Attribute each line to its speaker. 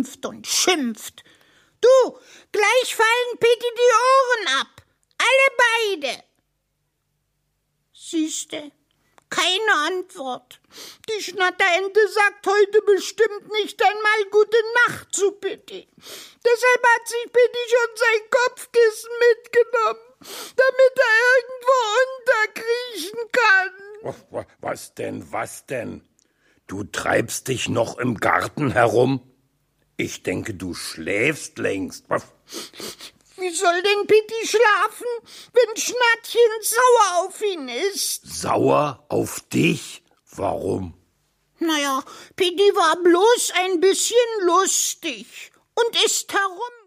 Speaker 1: schimpft und schimpft. Du, gleich fallen Pitti die Ohren ab. Alle beide. Siehste, keine Antwort. Die Schnatterente sagt heute bestimmt nicht einmal Gute Nacht zu Pitti. Deshalb hat sich Pitti schon sein Kopfkissen mitgenommen, damit er irgendwo unterkriechen kann.
Speaker 2: Was denn? Du treibst dich noch im Garten herum? Ich denke, du schläfst längst.
Speaker 1: Wie soll denn Pitti schlafen, wenn Schnattchen sauer auf ihn ist?
Speaker 2: Sauer auf dich? Warum?
Speaker 1: Naja, Pitti war bloß ein bisschen lustig und ist herum.